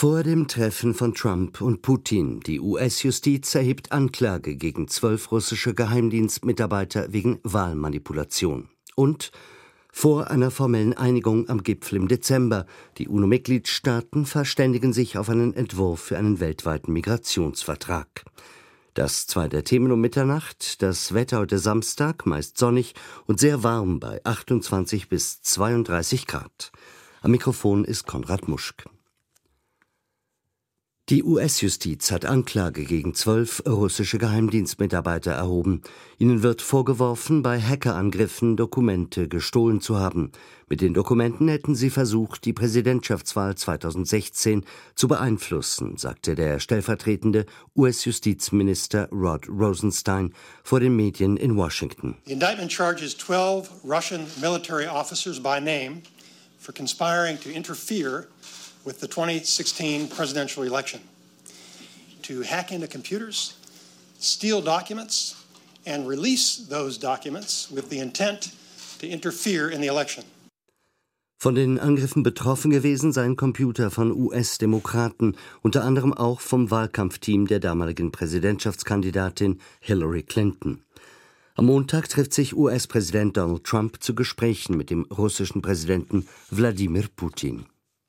Vor dem Treffen von Trump und Putin. Die US-Justiz erhebt Anklage gegen 12 russische Geheimdienstmitarbeiter wegen Wahlmanipulation. Und vor einer formellen Einigung am Gipfel im Dezember. Die UNO-Mitgliedstaaten verständigen sich auf einen Entwurf für einen weltweiten Migrationsvertrag. Das zwei der Themen um Mitternacht. Das Wetter heute Samstag, meist sonnig und sehr warm bei 28 bis 32 Grad. Am Mikrofon ist Konrad Muschk. Die US-Justiz hat Anklage gegen 12 russische Geheimdienstmitarbeiter erhoben. Ihnen wird vorgeworfen, bei Hackerangriffen Dokumente gestohlen zu haben. Mit den Dokumenten hätten sie versucht, die Präsidentschaftswahl 2016 zu beeinflussen, sagte der stellvertretende US-Justizminister Rod Rosenstein vor den Medien in Washington. The indictment charges 12 Russian military officers by name for conspiring to interfere with the 2016 presidential election, to hack into computers, steal documents, and release those documents with the intent to interfere in the election. Von den Angriffen betroffen gewesen seien Computer von US-Demokraten, unter anderem auch vom Wahlkampfteam der damaligen Präsidentschaftskandidatin Hillary Clinton. Am Montag trifft sich US-Präsident Donald Trump zu Gesprächen mit dem russischen Präsidenten Wladimir Putin.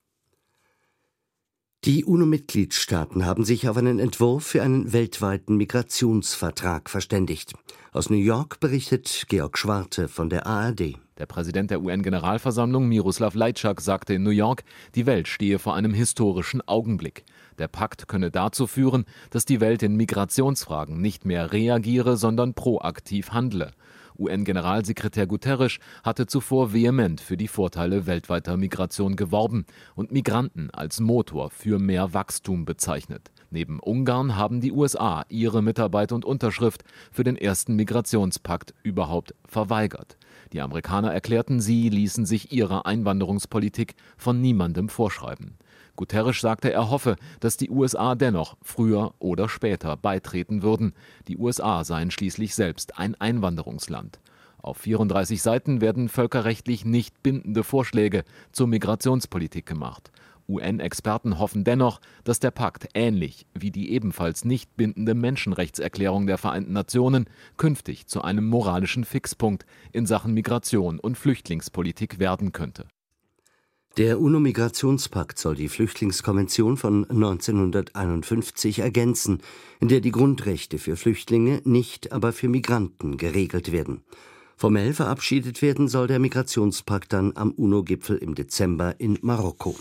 Die UNO-Mitgliedstaaten haben sich auf einen Entwurf für einen weltweiten Migrationsvertrag verständigt. Aus New York berichtet Georg Schwarte von der ARD. Der Präsident der UN-Generalversammlung, Miroslav Lajčák, sagte in New York, die Welt stehe vor einem historischen Augenblick. Der Pakt könne dazu führen, dass die Welt in Migrationsfragen nicht mehr reagiere, sondern proaktiv handle. UN-Generalsekretär Guterres hatte zuvor vehement für die Vorteile weltweiter Migration geworben und Migranten als Motor für mehr Wachstum bezeichnet. Neben Ungarn haben die USA ihre Mitarbeit und Unterschrift für den ersten Migrationspakt überhaupt verweigert. Die Amerikaner erklärten, sie ließen sich ihre Einwanderungspolitik von niemandem vorschreiben. Guterres sagte, er hoffe, dass die USA dennoch früher oder später beitreten würden. Die USA seien schließlich selbst ein Einwanderungsland. Auf 34 Seiten werden völkerrechtlich nicht bindende Vorschläge zur Migrationspolitik gemacht. UN-Experten hoffen dennoch, dass der Pakt, ähnlich wie die ebenfalls nicht bindende Menschenrechtserklärung der Vereinten Nationen, künftig zu einem moralischen Fixpunkt in Sachen Migration und Flüchtlingspolitik werden könnte. Der UNO-Migrationspakt soll die Flüchtlingskonvention von 1951 ergänzen, in der die Grundrechte für Flüchtlinge, nicht aber für Migranten geregelt werden. Formell verabschiedet werden soll der Migrationspakt dann am UNO-Gipfel im Dezember in Marokko.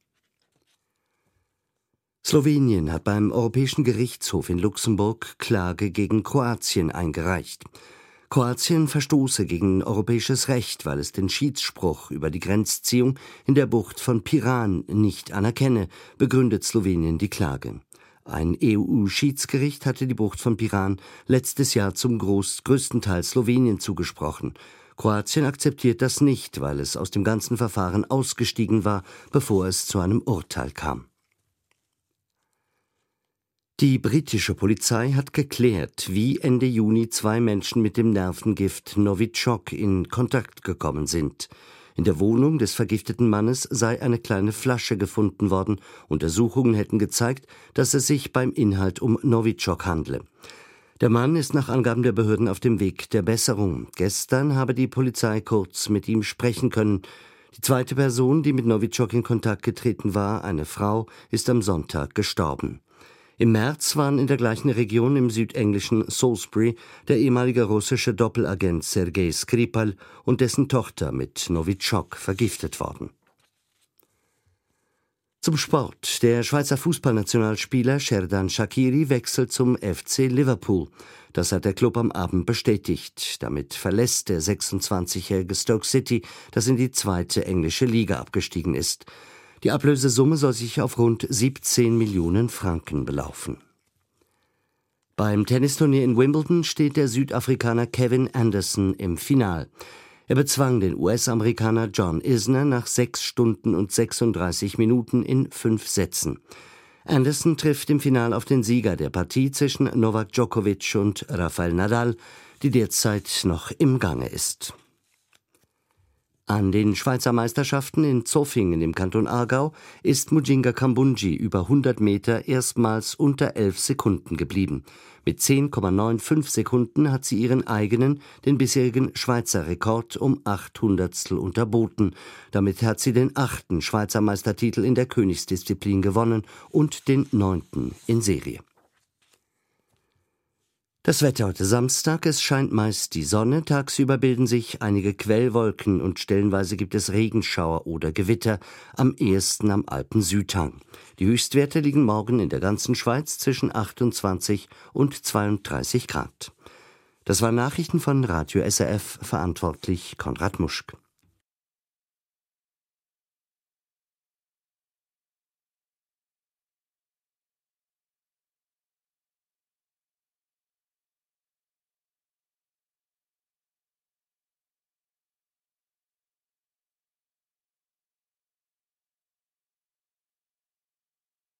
Slowenien hat beim Europäischen Gerichtshof in Luxemburg Klage gegen Kroatien eingereicht. Kroatien verstoße gegen europäisches Recht, weil es den Schiedsspruch über die Grenzziehung in der Bucht von Piran nicht anerkenne, begründet Slowenien die Klage. Ein EU-Schiedsgericht hatte die Bucht von Piran letztes Jahr zum größten Teil Slowenien zugesprochen. Kroatien akzeptiert das nicht, weil es aus dem ganzen Verfahren ausgestiegen war, bevor es zu einem Urteil kam. Die britische Polizei hat geklärt, wie Ende Juni 2 Menschen mit dem Nervengift Novichok in Kontakt gekommen sind. In der Wohnung des vergifteten Mannes sei eine kleine Flasche gefunden worden. Untersuchungen hätten gezeigt, dass es sich beim Inhalt um Novichok handle. Der Mann ist nach Angaben der Behörden auf dem Weg der Besserung. Gestern habe die Polizei kurz mit ihm sprechen können. Die zweite Person, die mit Novichok in Kontakt getreten war, eine Frau, ist am Sonntag gestorben. Im März waren in der gleichen Region im südenglischen Salisbury der ehemalige russische Doppelagent Sergei Skripal und dessen Tochter mit Novichok vergiftet worden. Zum Sport. Der Schweizer Fußballnationalspieler Xherdan Shaqiri wechselt zum FC Liverpool. Das hat der Club am Abend bestätigt. Damit verlässt der 26-jährige Stoke City, das in die 2. englische Liga abgestiegen ist. Die Ablösesumme soll sich auf rund 17 Millionen Franken belaufen. Beim Tennisturnier in Wimbledon steht der Südafrikaner Kevin Anderson im Final. Er bezwang den US-Amerikaner John Isner nach 6 Stunden und 36 Minuten in 5 Sätzen. Anderson trifft im Final auf den Sieger der Partie zwischen Novak Djokovic und Rafael Nadal, die derzeit noch im Gange ist. An den Schweizer Meisterschaften in Zofingen im Kanton Aargau ist Mujinga Kambundji über 100 Meter erstmals unter 11 Sekunden geblieben. Mit 10,95 Sekunden hat sie ihren eigenen, den bisherigen Schweizer Rekord um 800stel unterboten. Damit hat sie den 8. Schweizer Meistertitel in der Königsdisziplin gewonnen und den 9. in Serie. Das Wetter heute Samstag: Es scheint meist die Sonne, tagsüber bilden sich einige Quellwolken und stellenweise gibt es Regenschauer oder Gewitter, am ehesten am Alpensüdhang. Die Höchstwerte liegen morgen in der ganzen Schweiz zwischen 28 und 32 Grad. Das waren Nachrichten von Radio SRF, verantwortlich Konrad Muschk.